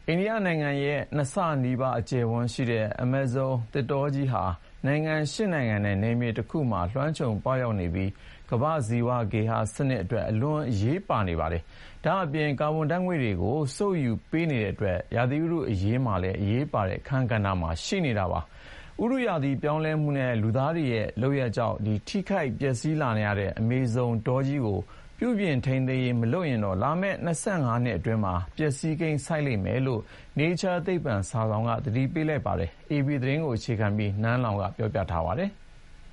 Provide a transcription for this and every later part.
အိန္ဒိယနိုင်ငံရဲ့2ဆနီးပါးအကျယ်ဝန်းရှိတဲ့ Amazon သစ်တောကြီးဟာနိုင်ငံ8နိုင်ငံနဲ့နယ်မြေတစ်ခုမှာလွှမ်းခြုံပေါက်ရောက်နေပြီးကမ္ဘာ့ဇီဝဂေဟစနစ်အတွက်အလွန်အရေးပါနေပါတယ်။ဒါ့အပြင်ကာဗွန်ဓာတ်ငွေ့တွေကိုစုပ်ယူပေးနေတဲ့အတွက်ရာသီဥတုအရေးမှာလည်းအရေးပါတဲ့အခန်းကဏ္ဍမှာရှိနေတာပါ။ဥတုရာသီပြောင်းလဲမှုနဲ့လူသားတွေရဲ့လုပ်ရပ်ကြောင့်ထိခိုက်ပျက်စီးလာနေရတဲ့ Amazon တောကြီးကိုပြုပြင်ထိန်းသိမ်းရေးမလုပ်ရင်တော့လာမယ့်25နှစ်အတွင်းမှာပျက်စီးကိန်းဆိုက်လိမ့်မယ်လို့ Nature သိပ္ပံစာစောင်ကသတိပေးလိုက်ပါတယ်။ AB သတင်းကိုအခြေခံပြီးနန်းလောင်ဝ်ကပြောပြထားပါတယ်။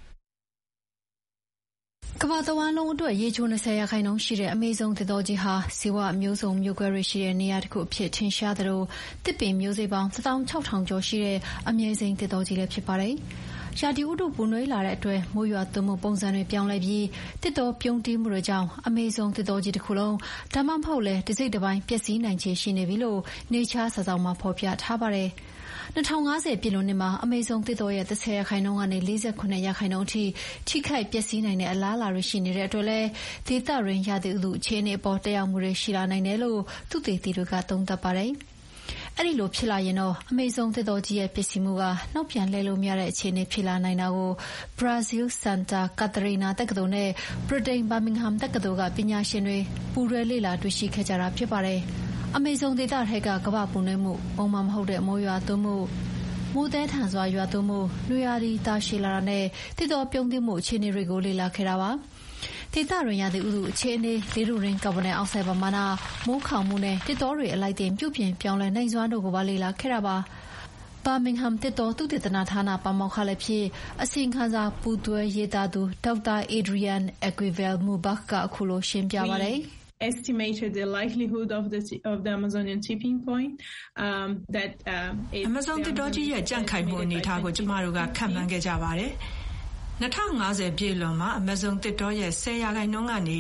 ကမ္ဘာတဝန်းလုံးအတွက်ရေချို20%ရှိတဲ့အမေဇုံသစ်တောကြီးဟာဇီဝမျိုးစုံမျိုးကွဲတွေရှိတဲ့နေရာတစ်ခုအဖြစ်ထင်ရှားသလိုတစ်ပင်မျိုးစိတ်ပေါင်း16000ကျော်ရှိတဲ့အမြဲစိမ်းသစ်တောကြီးလည်းဖြစ်ပါတယ်။ရာသီဥတုပူနွေးလာတဲ့အတွက်မိုးရွာသွန်းမှုပုံစံတွေပြောင်းလဲပြီးတစ်တောပြုန်းတီးမှုတွေကြောင့်အမေဇုံသစ်တောကြီးတစ်ခုလုံးဒါမှမဟုတ်လည်းတစ်စိတ်တစ်ပိုင်းပျက်စီးနိုင်ခြေရှိနေပြီလို့ Nature စာစောင်မှာဖော်ပြထားပါတယ်။2050ပြည့်လွန်နှစ်မှာအမေဇုံသစ်တောရဲ့30%ကနေ49%အထိထိခိုက်ပျက်စီးနိုင်တဲ့အလားအလာတွေရှိနေတဲ့အတွက်လည်းဒေသတွင်းရာသီဥတုအခြေအနေအပေါ်သက်ရောက်မှုတွေရှိလာနိုင်တယ်လို့သုတေသီတွေကသုံးသပ်ပါတယ်။အဲဒီလိုဖြစ်လာရင်တော့အမေဇုံသစ်တောကြီးရဲ့ပျက်စီးမှုကနောက်ပြန်လှည့်လို့မရတဲ့အခြေအနေဖြစ်လာနိုင်တာကိုဘရာဇီးစန်တာကာတရီနာတက္ကသိုလ်နဲ့ဗြိတိန်ဘာမင်ဟမ်တက္ကသိုလ်ကပညာရှင်တွေပူးတွဲလေ့လာတွေ့ရှိခဲ့ကြတာဖြစ်ပါတယ်။အမေဇုံဒေသထဲကကမ္ဘာပူနွေးမှုပုံမှန်မဟုတ်တဲ့မိုးရွာသွန်းမှုမိုးသည်းထန်စွာရွာသွန်းမှုနွေရာသီတာရှည်လာတာနဲ့သစ်တောပြုန်းတီးမှုအခြေအနေတွေကိုလေ့လာခဲ့တာပါ။ဒေသတွင်းရာသီဥတုအခြေအနေလေထုရင်းကာဗွန်ဒိုင်အောက်ဆိုဒ်ပမာဏမိုးခေါင်မှုနဲ့သစ်တောတွေအလိုက်တင်ပြုပြင်ပြောင်းလဲနိုင်စွမ်းတို့ကိုပါလေ့လာခဲ့တာပါ။ဘာမင်ဟမ်သစ်တောသုတေသနဌာနပါမောက္ခလည်းဖြစ်အစီရင်ခံစာပူးတွဲရေးသားသူဒေါက်တာအေဒရီယန်အက်ကွီဗယ်မူဘတ်ကအခုလိုရှင်းပြပါတယ်။ estimated the likelihood of the Amazonian tipping point that Amazon သစ်တောကြီးရဲ့ကြန့်ခိုင်မှုအနေအထားကိုကျမတို့ကခန့်မှန်းခဲ့ကြပါတယ်။2050ပြည့်လွန်မှာ Amazon သစ်တောရဲ့10%ကနေ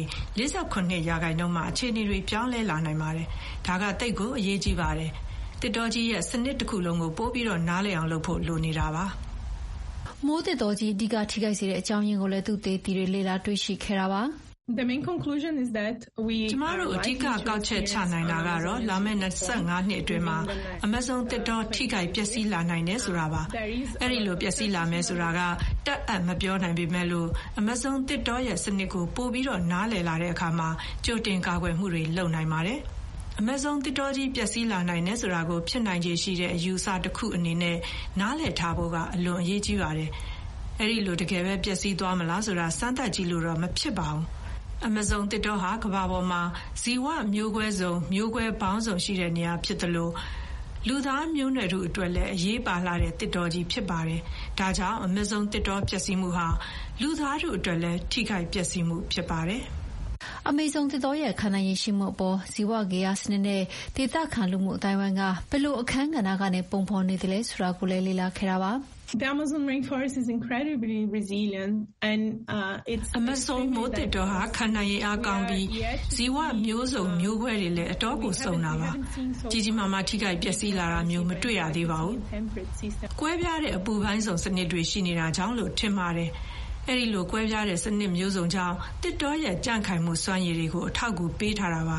48%မှာအခြေအနေတွေပြောင်းလဲလာနိုင်ပါတယ်။ဒါကသိပ်ကိုအရေးကြီးပါတယ်။သစ်တောကြီးရဲ့စနစ်တစ်ခုလုံးကိုပို့ပြီးတော့နားလည်အောင်လုပ်ဖို့လိုနေတာပါ။မိုးသစ်တောကြီးအဓိကထိခိုက်စေတဲ့အကြောင်းရင်းကိုလည်းသူတေသီတွေလေ့လာတွေ့ရှိခဲ့တာပါ။ The main conclusion is that ကျမတို့အဓိကကောက်ချက်ချနိုင်တာကတော့လာမယ့်25နှစ်အတွင်းမှာ Amazon သစ်တောထိခိုက်ပျက်စီးလာနိုင်တယ်ဆိုတာပါ။အဲဒီလိုပျက်စီးလာမယ်ဆိုတာကတက်အပ်မပြောနိုင်ပေမဲ့လို့ Amazon သစ်တောရဲ့စနစ်ကိုပို့ပြီးတော့နားလည်လာတဲ့အခါမှာကြိုတင်ကာကွယ်မှုတွေလုပ်နိုင်ပါတယ်။ Amazon သစ်တောကြီးပျက်စီးလာနိုင်တယ်ဆိုတာကိုဖြစ်နိုင်ခြေရှိတဲ့အယူအဆတစ်ခုအနေနဲ့နားလည်ထားဖို့ကအလွန်အရေးကြီးပါတယ်။အဲဒီလိုတကယ်ပဲပျက်စီးသွားမလားဆိုတာစမ်းသပ်ကြည့်လို့တော့မဖြစ်ပါဘူး။ Amazon သစ်တောဟာကမ္ဘာပေါ်မှာဇီဝမျိုးကွဲစုံမျိုးကွဲပေါင်းစုံရှိတဲ့နေရာဖြစ်တယ်လို့လူသားမျိုးနွယ်တို့အတွက်လည်းအရေးပါလာတဲ့သစ်တောကြီးဖြစ်ပါတယ်။ဒါကြောင့် Amazon သစ်တောပျက်စီးမှုဟာလူသားတို့အတွက်လည်းထိခိုက်ပျက်စီးမှုဖြစ်ပါတယ်။အမေဇုံသစ်တောရဲ့ခန္ဓာရည်ရှိမှုအပေါ်ဇီဝဂေဟစနစ်နဲ့ဒေသခံလူမှုအတိုင်းအဝိုင်းကဘယ်လိုအခန်းကဏ္ဍကနေပုံဖော်နေသလဲဆိုတာကိုလည်းလေ့လာခဲ့တာပါ။ The Amazon rainforest is incredibly resilient and it's Amazon မိုးသစ်တောဟာခန္ဓာရည်အားကောင်းပြီးဇီဝမျိုးစုံမျိုးကွဲတွေလည်းအတော်ကိုစုံတာပါကြီးကြီးမားမားထိခိုက်ပျက်စီးလာတာမျိုးမတွေ့ရသေးပါဘူးကွဲပြားတဲ့အပူပိုင်းစုံစနစ်တွေရှိနေတာကြောင့်လို့ထင်ပါတယ်အဲဒီလိုကွဲပြားတဲ့စနစ်မျိုးစုံကြောင့်တစ်တောရဲ့ကြန့်ခိုင်မှုစွမ်းရည်တွေကိုအထောက်အကူပေးထားတာပါ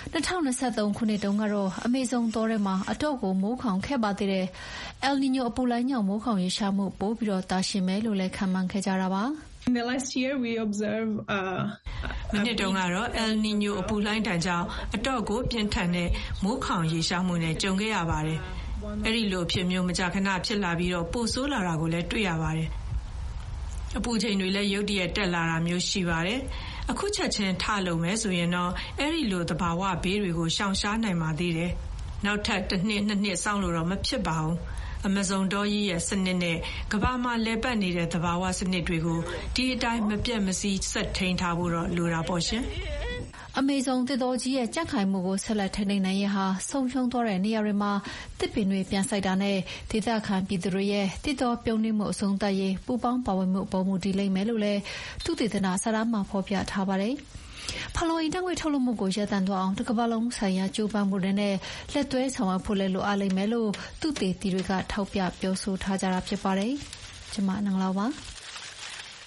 2023ခုနှစ်တုန်းကတော့အမေဇုံတောထဲမှာအတော့ကိုမိုးခေါင်ခဲ့ပါသေးတယ်။ El Niño အပူလိုင်းကြောင့်မိုးခေါင်ရေရှားမှုပိုပြီးတော့တာရှည်မယ်လို့လည်းခန့်မှန်းခဲ့ကြတာပါ။ In the last year we observe မနှစ်တုန်းကတော့ El Niño အပူလိုင်းတန်ကြောင့်အတော့ကိုပြင်းထန်တဲ့မိုးခေါင်ရေရှားမှုနဲ့ကြုံခဲ့ရပါတယ်။အဲဒီလိုအဖြစ်မျိုးမကြာခဏဖြစ်လာပြီးတော့ပိုဆိုးလာတာကိုလည်းတွေ့ရပါတယ်။အပူချိန်တွေလည်းရုတ်တရက်တက်လာတာမျိုးရှိပါတယ်။အခုချက်ချင်းထလုပ်မယ်ဆိုရင်တော့အဲ့ဒီလိုသဘာဝဘေးတွေကိုရှောင်ရှားနိုင်ပါသေးတယ်။နောက်ထပ်တစ်နှစ်နှစ်နှစ်စောင့်လို့တော့မဖြစ်ပါဘူး။ Amazon တောကြီးရဲ့စနစ်နဲ့ကမ္ဘာမှာလည်ပတ်နေတဲ့သဘာဝစနစ်တွေကိုဒီအတိုင်းမပြတ်မစီးဆက်ထိန်းထားဖို့တော့လိုတာပေါ့ရှင်။အမေဇုံသစ်တောကြီးရဲ့ကြန့်ခိုင်မှုကိုဆက်လက်ထိန်းသိမ်းနိုင်ရေးဟာဆုံးရှုံးသွားတဲ့နေရာတွေမှာတစ်ပင်တွေပြန်စိုက်တာနဲ့ဒေသခံပြည်သူတွေရဲ့သစ်တောပြုန်းတီးမှုအဆုံးသတ်ရေးပူးပေါင်းပါဝင်မှုအပေါ်မူတည်လိမ့်မယ်လို့လည်းသုတေသနစာတမ်းမှာဖော်ပြထားပါတယ်။ဖလော်ရင်တငွေထုတ်လုပ်မှုကိုရပ်တန့်သွားအောင်တစ်ကမ္ဘာလုံးဆိုင်ရာကြိုးပမ်းမှုတွေနဲ့လက်တွဲဆောင်ရွက်ဖို့လည်းလိုအပ်လိမ့်မယ်လို့သုတေသီတွေကထောက်ပြပြောဆိုထားကြတာဖြစ်ပါတယ်။ကျွန်မနင်္ဂလာပါ။